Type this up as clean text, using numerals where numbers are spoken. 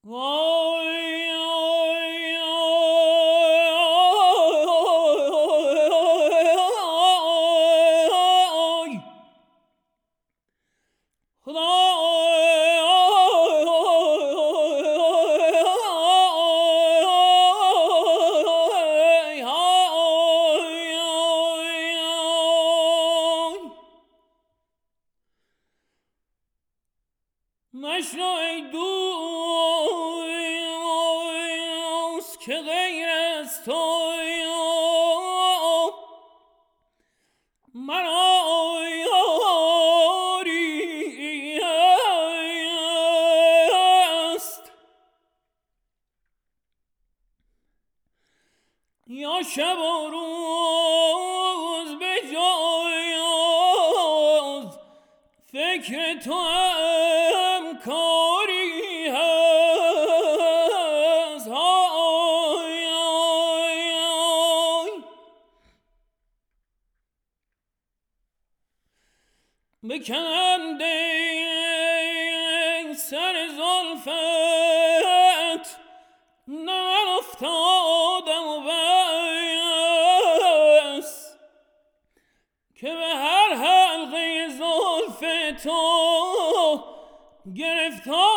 وای مشنو ای دوست که غیر از تو مرا یاری است، یا شب و روز به جای فکر تو هم کاری هست. بکنم دی سر زلفت، نه من افتادم و بس که به هر حلقه زلف تو گرفتار